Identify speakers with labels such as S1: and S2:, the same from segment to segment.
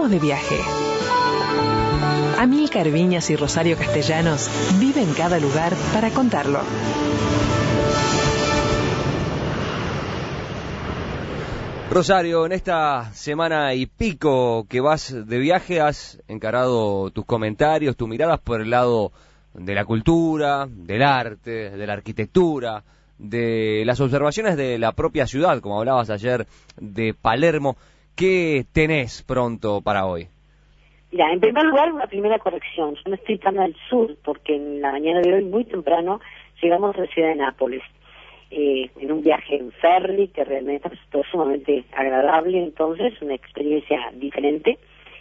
S1: Estamos de viaje. Amílcar Viñas y Rosario Castellanos viven cada lugar para contarlo.
S2: Rosario, en esta semana y pico que vas de viaje, has encarado tus comentarios, tus miradas por el lado de la cultura, del arte, de la arquitectura, de las observaciones de la propia ciudad, como hablabas ayer de Palermo. ¿Qué tenés pronto para hoy?
S3: Mira, en primer lugar, una primera corrección. Yo no estoy tan al sur, porque en la mañana de hoy, muy temprano, llegamos a la ciudad de Nápoles, en un viaje en ferry que realmente resultó sumamente agradable, entonces, una experiencia diferente.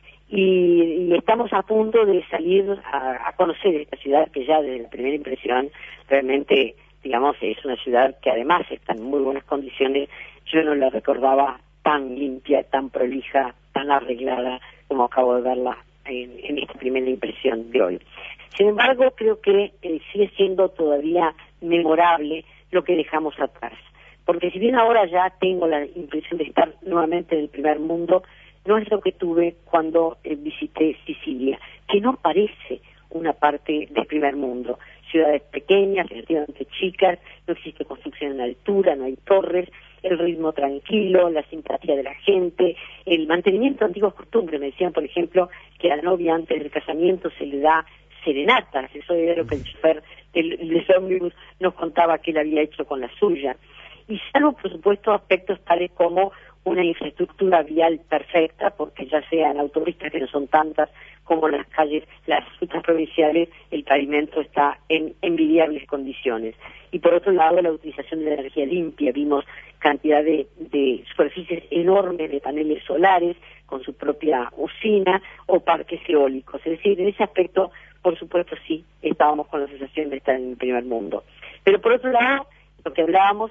S3: Y estamos a punto de salir a conocer esta ciudad que ya desde la primera impresión realmente, digamos, es una ciudad que además está en muy buenas condiciones. Yo no la recordaba tan limpia, tan prolija, tan arreglada como acabo de verla en esta primera impresión de hoy. Sin embargo, creo que sigue siendo todavía memorable lo que dejamos atrás. Porque si bien ahora ya tengo la impresión de estar nuevamente en el primer mundo, no es lo que tuve cuando visité Sicilia, que no parece una parte del primer mundo. Ciudades pequeñas, relativamente chicas, no existe construcción en altura, no hay torres, el ritmo tranquilo, la simpatía de la gente, el mantenimiento de antiguas costumbres. Me decían, por ejemplo, que a la novia antes del casamiento se le da serenatas. Eso era lo que el chofer del ómnibus nos contaba que él había hecho con la suya. Y salvo, por supuesto, aspectos tales como una infraestructura vial perfecta, porque ya sean autopistas, que no son tantas, como las calles, las rutas provinciales, el pavimento está en envidiables condiciones. Y por otro lado, la utilización de la energía limpia. Vimos cantidad de superficies enormes de paneles solares con su propia usina o parques eólicos. Es decir, en ese aspecto, por supuesto, sí, estábamos con la sensación de estar en el primer mundo. Pero por otro lado, lo que hablábamos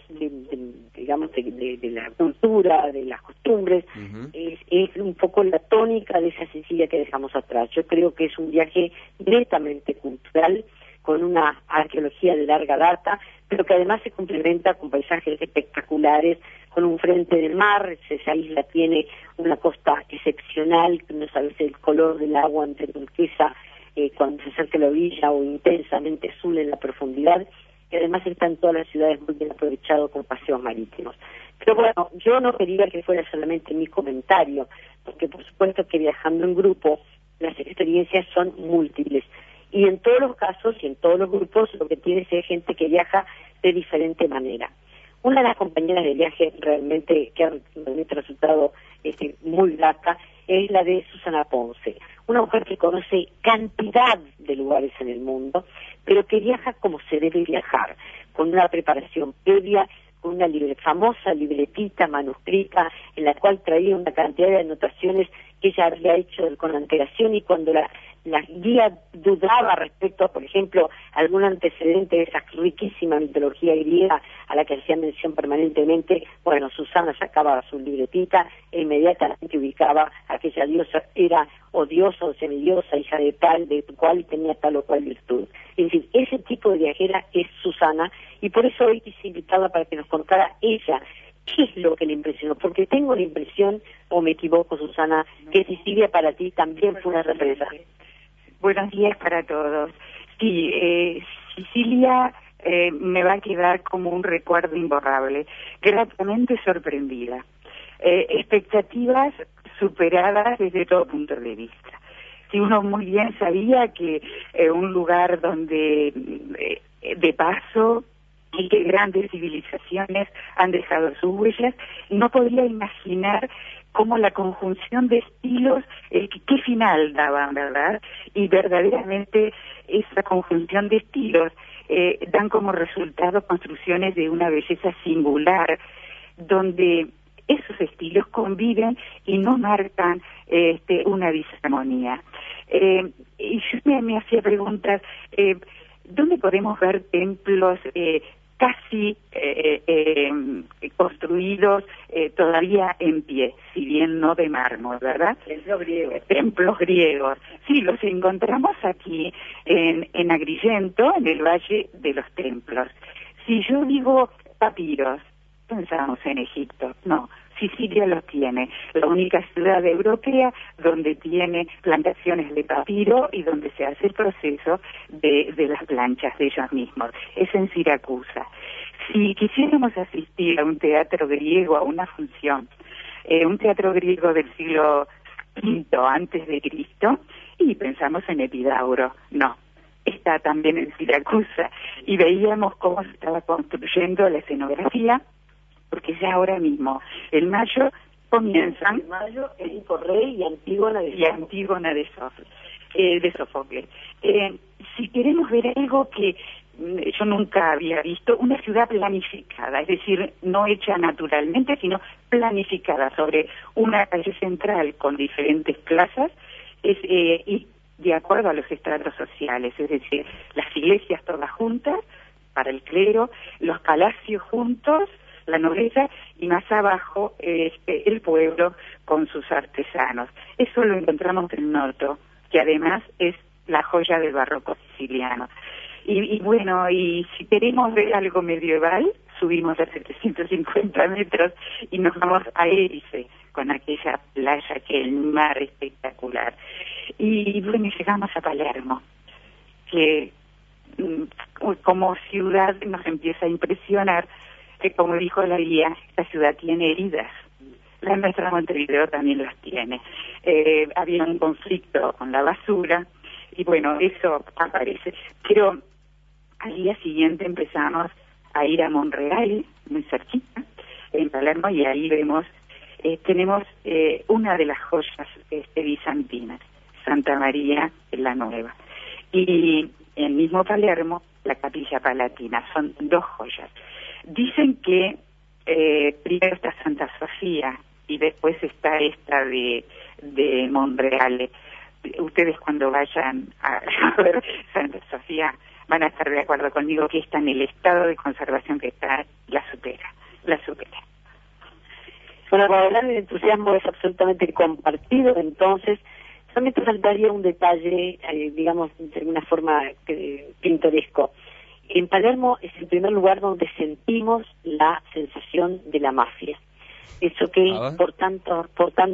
S3: de la cultura, de las costumbres, es un poco la tónica de esa Sicilia que dejamos atrás. Yo creo que es un viaje netamente cultural, con una arqueología de larga data, pero que además se complementa con paisajes espectaculares, con un frente del mar. Esa isla tiene una costa excepcional, no sabes el color del agua entre turquesa cuando se acerca a la orilla o intensamente azul en la profundidad. Y además están todas las ciudades muy bien aprovechadas con paseos marítimos. Pero bueno, yo no quería que fuera solamente mi comentario, porque por supuesto que viajando en grupo las experiencias son múltiples. Y en todos los casos y en todos los grupos lo que tiene es ser gente que viaja de diferente manera. Una de las compañeras de viaje realmente que ha resultado muy grata es la de Susana Ponce, una mujer que conoce cantidad de lugares en el mundo, pero que viaja como se debe viajar, con una preparación previa, con una famosa libretita manuscrita en la cual traía una cantidad de anotaciones que ella había hecho con antelación, y cuando la guía dudaba respecto a, por ejemplo, algún antecedente de esa riquísima mitología griega a la que hacía mención permanentemente, bueno, Susana sacaba su libretita e inmediatamente ubicaba aquella diosa, era o diosa o semidiosa, hija de tal, de cual, tenía tal o cual virtud. Es decir, ese tipo de viajera es Susana, y por eso hoy quise invitarla para que nos contara ella qué es lo que le impresionó, porque tengo la impresión, o me equivoco, Susana, que Sicilia para ti también fue una sorpresa.
S4: Buenos días para todos. Sí, Sicilia me va a quedar como un recuerdo imborrable, gratamente sorprendida, expectativas superadas desde todo punto de vista. Si uno muy bien sabía que un lugar donde de paso y que grandes civilizaciones han dejado sus huellas, no podía imaginar cómo la conjunción de estilos, qué final daban, ¿verdad? Y verdaderamente esa conjunción de estilos dan como resultado construcciones de una belleza singular, donde esos estilos conviven y no marcan una disarmonía. Y yo me hacía preguntas, ¿dónde podemos ver templos casi construidos todavía en pie, si bien no de mármol, ¿verdad? Templos griegos. Sí, los encontramos aquí en Agrigento, en el Valle de los Templos. Si yo digo papiros, pensamos en Egipto. No, Sicilia lo tiene, la única ciudad europea donde tiene plantaciones de papiro y donde se hace el proceso de las planchas de ellos mismos. Es en Siracusa. Si quisiéramos asistir a un teatro griego, a una función, un teatro griego del siglo V antes de Cristo, y pensamos en Epidauro, no. Está también en Siracusa, y veíamos cómo se estaba construyendo la escenografía, porque ya ahora mismo, en mayo, comienzan...
S3: En mayo, Edipo Rey y Antígona
S4: de Sófocles. Si queremos ver algo que yo nunca había visto, una ciudad planificada, es decir, no hecha naturalmente, sino planificada sobre una calle central con diferentes plazas, y de acuerdo a los estratos sociales, es decir, las iglesias todas juntas para el clero, los palacios juntos, la nobleza, y más abajo el pueblo con sus artesanos. Eso lo encontramos en Noto, que además es la joya del barroco siciliano. Y bueno, y si queremos ver algo medieval, subimos a 750 metros y nos vamos a Erice, con aquella playa, aquel mar espectacular. Y bueno, llegamos a Palermo, que como ciudad nos empieza a impresionar, que como dijo la guía, esta ciudad tiene heridas. La nuestra Montevideo también las tiene. Había un conflicto con la basura, y bueno, eso aparece. Pero al día siguiente empezamos a ir a Monreale, muy cerquita, en Palermo, y ahí vemos, tenemos una de las joyas bizantinas, Santa María la Nueva. Y en mismo Palermo, la Capilla Palatina, son dos joyas. Dicen que primero está Santa Sofía y después está esta de Monreale. Ustedes cuando vayan a ver Santa Sofía van a estar de acuerdo conmigo que está en el estado de conservación que está, la supera.
S3: Bueno, para hablar del entusiasmo es absolutamente compartido, entonces solamente faltaría un detalle, digamos, de alguna forma pintoresco. En Palermo es el primer lugar donde sentimos la sensación de la mafia. Eso que por tanta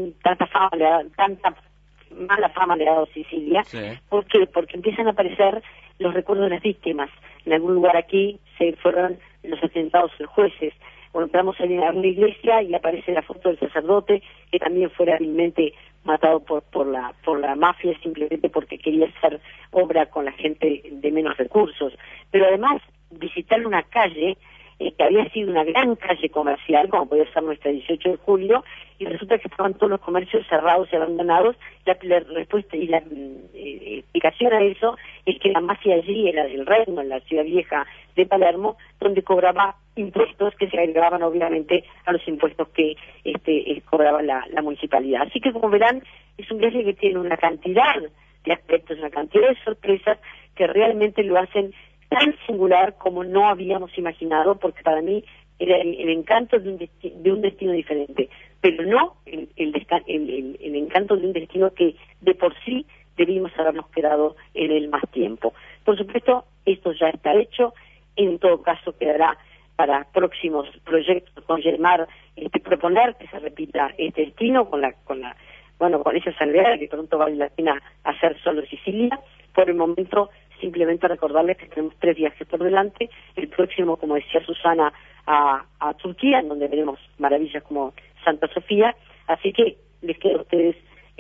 S3: mala fama le ha dado Sicilia. Sí. ¿Por qué? Porque empiezan a aparecer los recuerdos de las víctimas. En algún lugar aquí se fueron los atentados de jueces. Bueno, entramos en una iglesia y aparece la foto del sacerdote que también fue hábilmente matado por la mafia simplemente porque quería hacer obra con la gente de menos recursos. Pero además visitar una calle que había sido una gran calle comercial, como podía ser nuestra 18 de julio, y resulta que estaban todos los comercios cerrados y abandonados. La respuesta y la explicación a eso es que la mafia allí era del reino, en la ciudad vieja de Palermo, donde cobraba impuestos que se agregaban obviamente a los impuestos que cobraba la municipalidad. Así que como verán, es un viaje que tiene una cantidad de aspectos, una cantidad de sorpresas que realmente lo hacen tan singular como no habíamos imaginado, porque para mí era el encanto de un destino diferente, pero no el encanto de un destino que de por sí debimos habernos quedado en él más tiempo. Por supuesto, esto ya está hecho, en todo caso quedará para próximos proyectos con Gelmar proponer que se repita este destino con esa salvedad que pronto vale la pena hacer solo Sicilia. Por el momento, simplemente recordarles que tenemos 3 viajes por delante. El próximo, como decía Susana, a Turquía, en donde veremos maravillas como Santa Sofía. Así que les queda a ustedes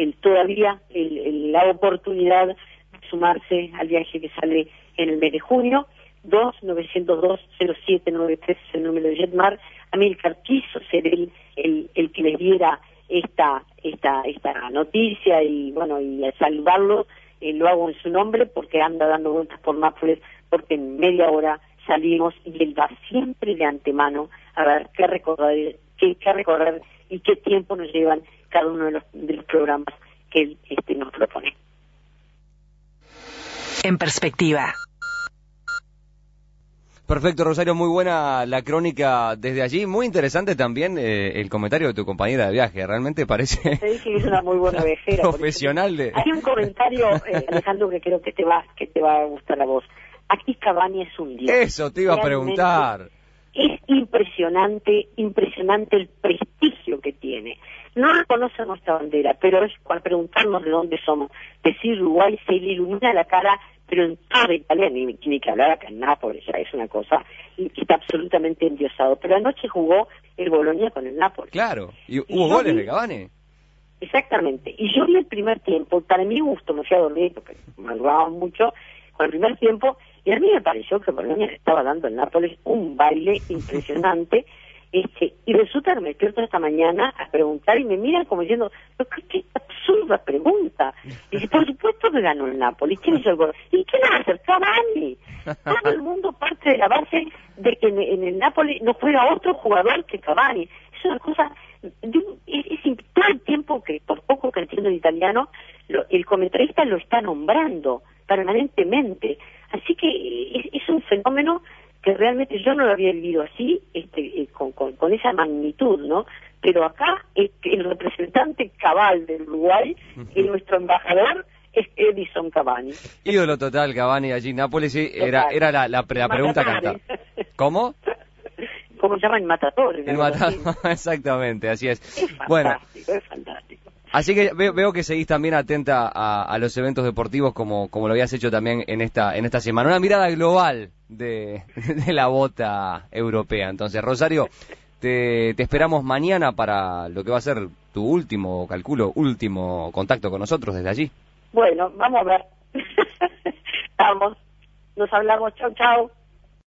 S3: la oportunidad de sumarse al viaje que sale en el mes de junio. 2-902-0793 es el número de Jetmar. Amílcar quiso ser el que les diera esta noticia y a saludarlo. Lo hago en su nombre porque anda dando vueltas por Nápoles, porque en media hora salimos y él va siempre de antemano a ver qué recorrer y qué tiempo nos llevan cada uno de los programas que él nos propone.
S1: En perspectiva.
S2: Perfecto, Rosario, muy buena la crónica desde allí, muy interesante también el comentario de tu compañera de viaje, realmente parece...
S3: Te dije que es una muy buena viajera.
S2: Profesional de...
S3: Hay un comentario, Alejandro, que creo que te va a gustar a vos. Aquí Cavani es un dios.
S2: Eso te iba a preguntar.
S3: es impresionante el prestigio que tiene. No reconoce nuestra bandera, pero es al preguntarnos de dónde somos, decir Uruguay se le ilumina la cara, pero en toda Italia, ni que hablar acá en Nápoles, ya es una cosa, y está absolutamente endiosado. Pero anoche jugó el Bologna con el Nápoles.
S2: Claro, y hubo goles de Cavani.
S3: Exactamente, y yo vi el primer tiempo, para mi gusto, me fui a dormir porque madrugábamos mucho, con el primer tiempo, y a mí me pareció que Bologna le estaba dando al Nápoles un baile impresionante, y resulta que me despierto esta mañana a preguntar y me miran como diciendo, qué absurda pregunta. Y dice, por supuesto que ganó el Nápoles, ¿quién hizo el gol? ¿Y quién va a hacer? Cavani. Todo el mundo parte de la base de que en el Nápoles no juega otro jugador que Cavani. Es una cosa, todo el tiempo que, por poco que entiendo el italiano, el comentarista lo está nombrando permanentemente. Así que es un fenómeno que realmente yo no lo había vivido así, con esa magnitud, ¿no? Pero acá el representante cabal del Uruguay, nuestro embajador, es Edison Cavani.
S2: Ídolo total Cavani allí en Nápoles, sí, era la pregunta cantada. ¿Cómo?
S3: ¿Cómo se llama? El Matador.
S2: El Matador, exactamente, así es.
S3: Es fantástico,
S2: bueno,
S3: es fantástico.
S2: Así que veo que seguís también atenta a los eventos deportivos como lo habías hecho también en esta semana. Una mirada global de la bota europea. Entonces, Rosario, te esperamos mañana para lo que va a ser tu último contacto con nosotros desde allí.
S3: Bueno, vamos a ver. Vamos, nos hablamos. Chau, chau.